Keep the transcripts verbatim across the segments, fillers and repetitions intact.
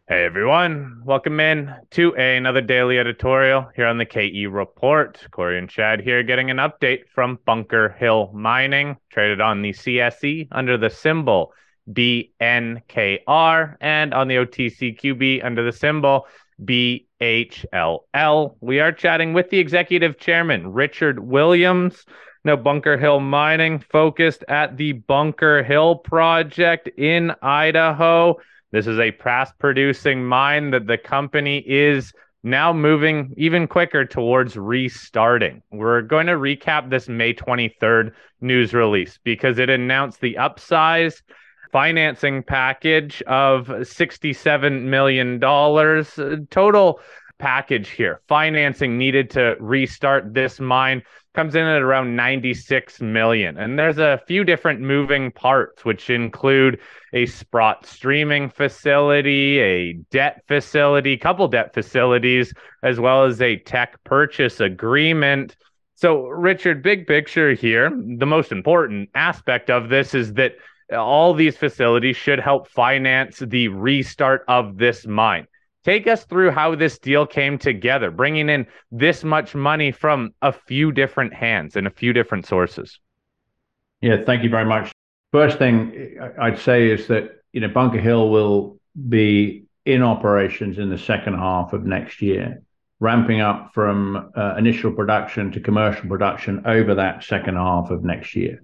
Hey everyone, welcome in to another daily editorial here on the K E Report. Corey and Chad here getting an update from Bunker Hill Mining, traded on the C S E under the symbol B N K R and on the O T C Q B under the symbol B H L L. We are chatting with the executive chairman, Richard Williams. Now, Bunker Hill Mining focused at the Bunker Hill project in Idaho. This is a past producing mine that the company is now moving even quicker towards restarting. We're going to recap this May twenty-third news release because it announced the upsize financing package of sixty-seven million dollars total package here. Financing needed to restart this mine comes in at around ninety-six million dollars. And there's a few different moving parts, which include a Sprott streaming facility, a debt facility, couple debt facilities, as well as a tech purchase agreement. So, Richard, big picture here, the most important aspect of this is that all these facilities should help finance the restart of this mine. Take us through how this deal came together, bringing in this much money from a few different hands and a few different sources. Yeah, thank you very much. First thing I'd say is that, you know, Bunker Hill will be in operations in the second half of next year, ramping up from uh, initial production to commercial production over that second half of next year.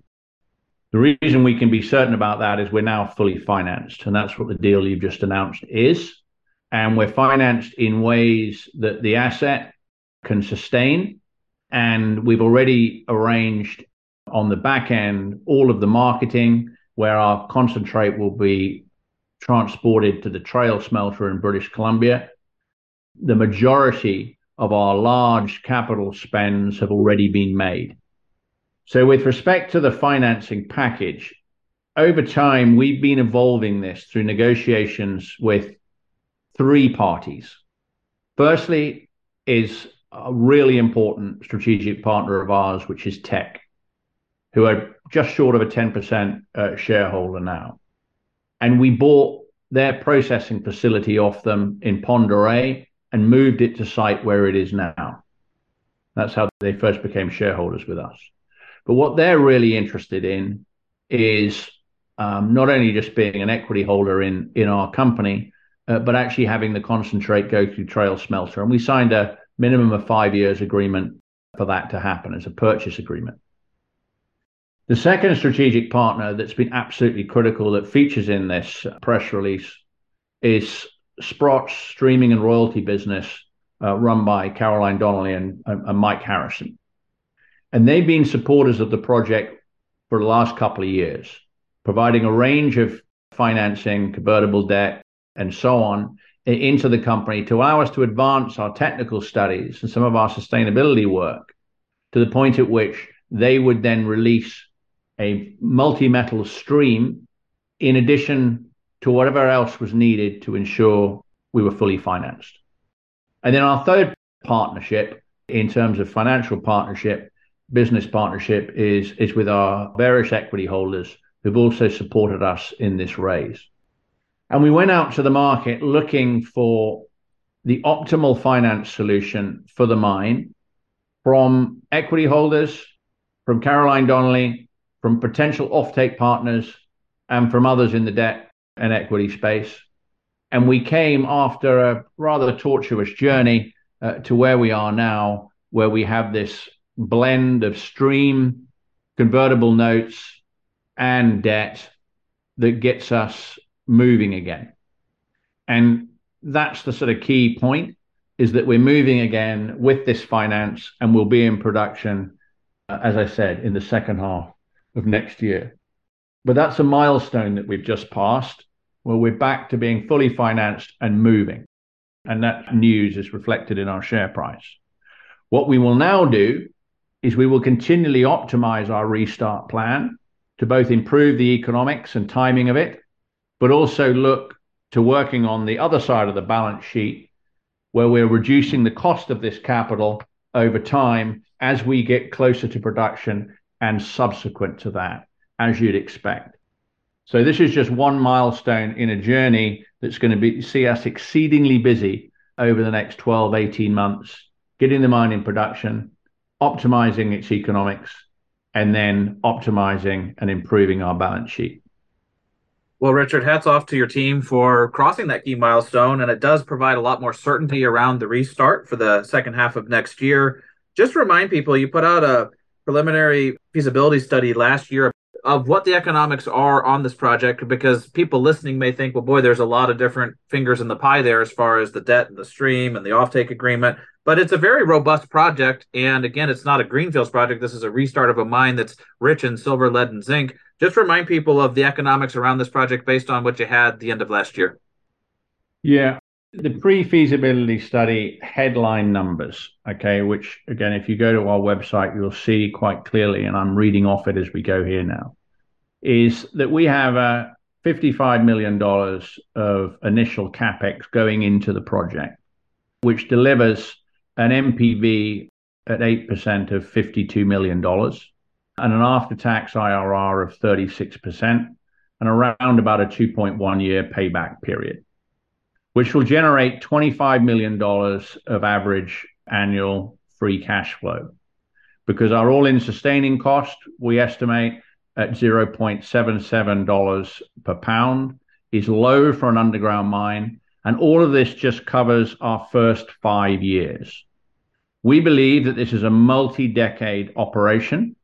The reason we can be certain about that is we're now fully financed, and that's what the deal you've just announced is. And we're financed in ways that the asset can sustain. And we've already arranged on the back end all of the marketing, where our concentrate will be transported to the Trail smelter in British Columbia. The majority of our large capital spends have already been made. So with respect to the financing package, over time, we've been evolving this through negotiations with three parties. Firstly is a really important strategic partner of ours, which is Teck, who are just short of a ten percent uh, shareholder now. And we bought their processing facility off them in Pend Oreille and moved it to site where it is now. That's how they first became shareholders with us. But what they're really interested in is um, not only just being an equity holder in, in our company, uh, but actually having the concentrate go through Trail Smelter. And we signed a minimum of five years agreement for that to happen as a purchase agreement. The second strategic partner that's been absolutely critical that features in this press release is Sprott's streaming and royalty business uh, run by Caroline Donnelly and, and Mike Harrison. And they've been supporters of the project for the last couple of years, providing a range of financing, convertible debt, and so on into the company to allow us to advance our technical studies and some of our sustainability work to the point at which they would then release a multi-metal stream in addition to whatever else was needed to ensure we were fully financed. And then our third partnership in terms of financial partnership, business partnership is, is with our various equity holders who've also supported us in this raise. And we went out to the market looking for the optimal finance solution for the mine from equity holders, from Caroline Donnelly, from potential offtake partners, and from others in the debt and equity space. And we came after a rather tortuous journey uh, to where we are now, where we have this blend of stream, convertible notes, and debt that gets us moving again. And that's the sort of key point, is that we're moving again with this finance, and we'll be in production, uh, as I said, in the second half of next year. But that's a milestone that we've just passed, where we're back to being fully financed and moving. And that news is reflected in our share price. What we will now do is we will continually optimize our restart plan to both improve the economics and timing of it, but also look to working on the other side of the balance sheet, where we're reducing the cost of this capital over time as we get closer to production and subsequent to that, as you'd expect. So this is just one milestone in a journey that's going to be see us exceedingly busy over the next twelve, eighteen months, getting the mine in production, optimizing its economics, and then optimizing and improving our balance sheet. Well, Richard, hats off to your team for crossing that key milestone, and it does provide a lot more certainty around the restart for the second half of next year. Just to remind people, you put out a preliminary feasibility study last year of what the economics are on this project, because people listening may think, well, boy, there's a lot of different fingers in the pie there as far as the debt and the stream and the offtake agreement. But it's a very robust project. And again, it's not a greenfields project. This is a restart of a mine that's rich in silver, lead, and zinc. Just remind people of the economics around this project based on what you had at the end of last year. Yeah. The pre-feasibility study headline numbers, okay, which again, if you go to our website, you'll see quite clearly, and I'm reading off it as we go here now, is that we have a fifty-five million dollars of initial capex going into the project, which delivers an N P V at eight percent of fifty-two million dollars and an after-tax I R R of thirty-six percent and around about a two point one year payback period, which will generate twenty-five million dollars of average annual free cash flow. Because our all-in sustaining cost, we estimate at zero point seven seven dollars per pound, is low for an underground mine, and all of this just covers our first five years. We believe that this is a multi-decade operation,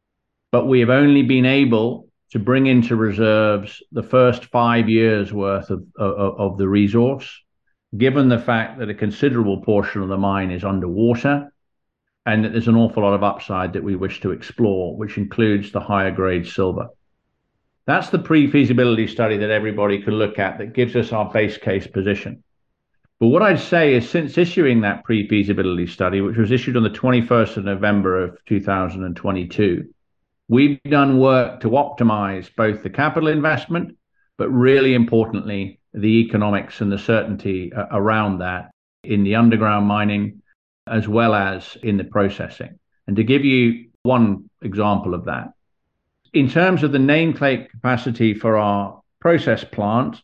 but we have only been able to bring into reserves the first five years worth of, of, of the resource, given the fact that a considerable portion of the mine is underwater and that there's an awful lot of upside that we wish to explore, which includes the higher grade silver. That's the pre-feasibility study that everybody can look at that gives us our base case position. But what I'd say is, since issuing that pre-feasibility study, which was issued on the twenty-first of November of two thousand twenty-two, we've done work to optimize both the capital investment, but really importantly, the economics and the certainty around that in the underground mining, as well as in the processing. And to give you one example of that, in terms of the nameplate capacity for our process plant,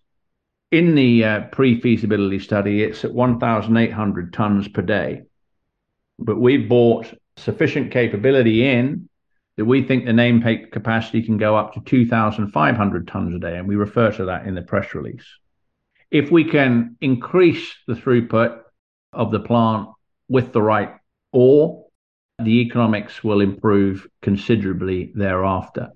in the uh, pre-feasibility study, it's at one thousand eight hundred tons per day. But we've bought sufficient capability in that we think the nameplate capacity can go up to two thousand five hundred tons a day, and we refer to that in the press release. If we can increase the throughput of the plant with the right ore, the economics will improve considerably thereafter.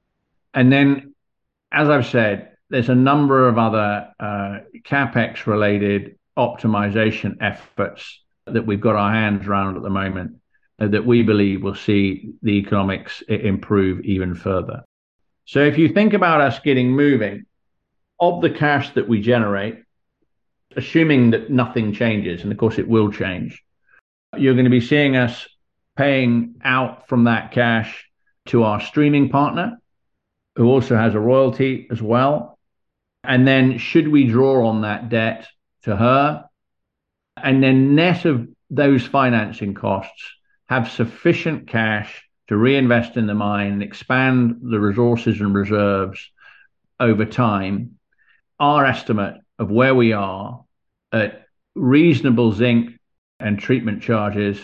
And then, as I've said, there's a number of other uh, capex-related optimization efforts that we've got our hands around at the moment uh, that we believe will see the economics improve even further. So if you think about us getting moving, of the cash that we generate, assuming that nothing changes, and of course it will change, you're going to be seeing us paying out from that cash to our streaming partner, who also has a royalty as well. And then should we draw on that debt to her, and then net of those financing costs, have sufficient cash to reinvest in the mine and expand the resources and reserves over time, our estimate of where we are at reasonable zinc and treatment charges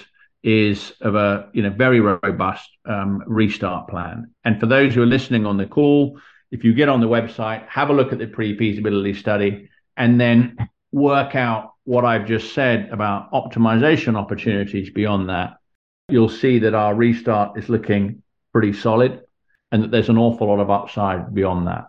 is of a you know very robust um, restart plan. And for those who are listening on the call, if you get on the website, have a look at the pre-feasibility study, and then work out what I've just said about optimization opportunities beyond that, you'll see that our restart is looking pretty solid and that there's an awful lot of upside beyond that.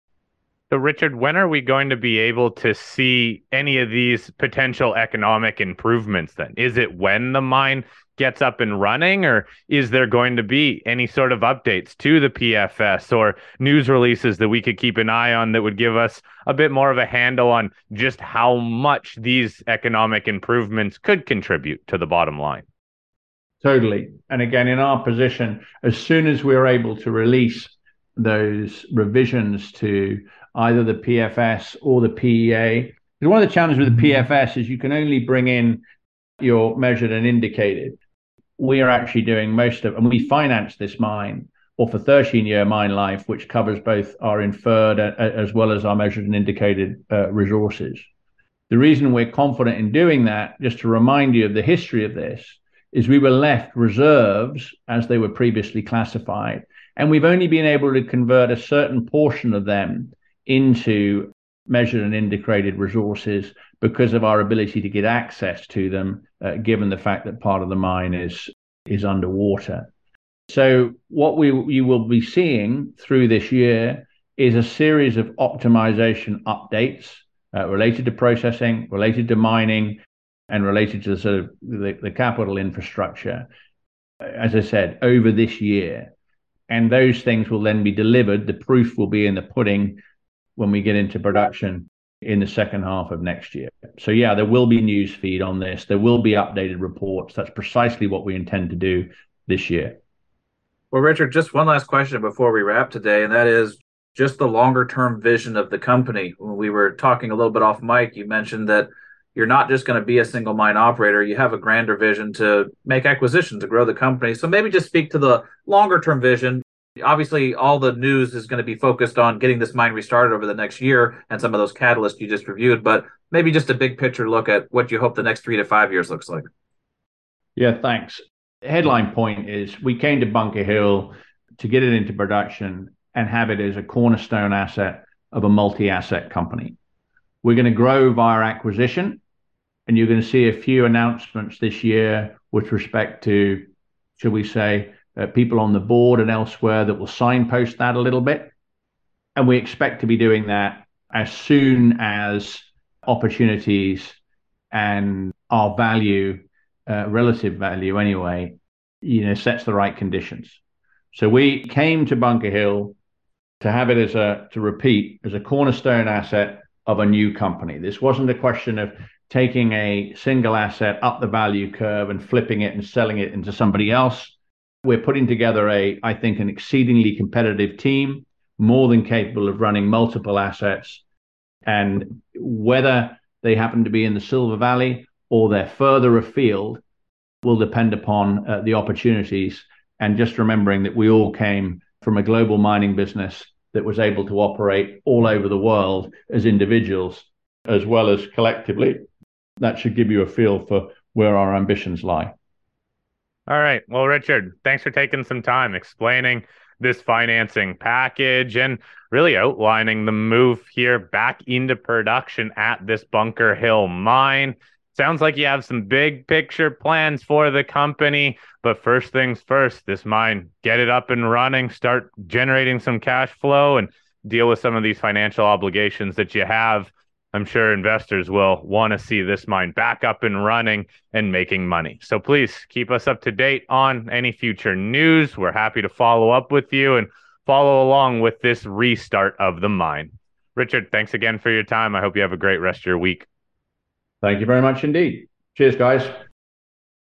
So, Richard, when are we going to be able to see any of these potential economic improvements then? Is it when the mine gets up and running, or is there going to be any sort of updates to the P F S or news releases that we could keep an eye on that would give us a bit more of a handle on just how much these economic improvements could contribute to the bottom line? Totally. And again, in our position, as soon as we're able to release those revisions to either the P F S or the P E A, because one of the challenges with the P F S is you can only bring in your measured and indicated. We are actually doing most of, and we finance this mine or for thirteen-year mine life, which covers both our inferred as well as our measured and indicated uh, resources. The reason we're confident in doing that, just to remind you of the history of this, is we were left reserves as they were previously classified, and we've only been able to convert a certain portion of them into measured and indicated resources because of our ability to get access to them, uh, given the fact that part of the mine is is underwater. So what we you will be seeing through this year is a series of optimization updates uh, related to processing, related to mining, and related to the sort of the, the capital infrastructure, as I said, over this year. And those things will then be delivered. The proof will be in the pudding when we get into production in the second half of next year. So yeah, there will be news feed on this. There will be updated reports. That's precisely what we intend to do this year. Well, Richard, just one last question before we wrap today, and that is just the longer term vision of the company. When we were talking a little bit off mic, you mentioned that you're not just going to be a single mine operator. You have a grander vision to make acquisitions, to grow the company. So maybe just speak to the longer term vision. Obviously, all the news is going to be focused on getting this mine restarted over the next year and some of those catalysts you just reviewed, but maybe just a big picture look at what you hope the next three to five years looks like. Yeah, thanks. The headline point is we came to Bunker Hill to get it into production and have it as a cornerstone asset of a multi-asset company. We're going to grow via acquisition, and you're going to see a few announcements this year with respect to, shall we say, Uh, people on the board and elsewhere that will signpost that a little bit. And we expect to be doing that as soon as opportunities and our value, uh, relative value anyway, you know, sets the right conditions. So we came to Bunker Hill to have it as a, to repeat, as a cornerstone asset of a new company. This wasn't a question of taking a single asset up the value curve and flipping it and selling it into somebody else. We're putting together a, I think, an exceedingly competitive team, more than capable of running multiple assets. And whether they happen to be in the Silver Valley or they're further afield will depend upon uh, the opportunities. And just remembering that we all came from a global mining business that was able to operate all over the world as individuals, as well as collectively. That should give you a feel for where our ambitions lie. All right. Well, Richard, thanks for taking some time explaining this financing package and really outlining the move here back into production at this Bunker Hill mine. Sounds like you have some big picture plans for the company, but first things first, this mine, get it up and running, start generating some cash flow and deal with some of these financial obligations that you have. I'm sure investors will want to see this mine back up and running and making money. So please keep us up to date on any future news. We're happy to follow up with you and follow along with this restart of the mine. Richard, thanks again for your time. I hope you have a great rest of your week. Thank you very much indeed. Cheers, guys.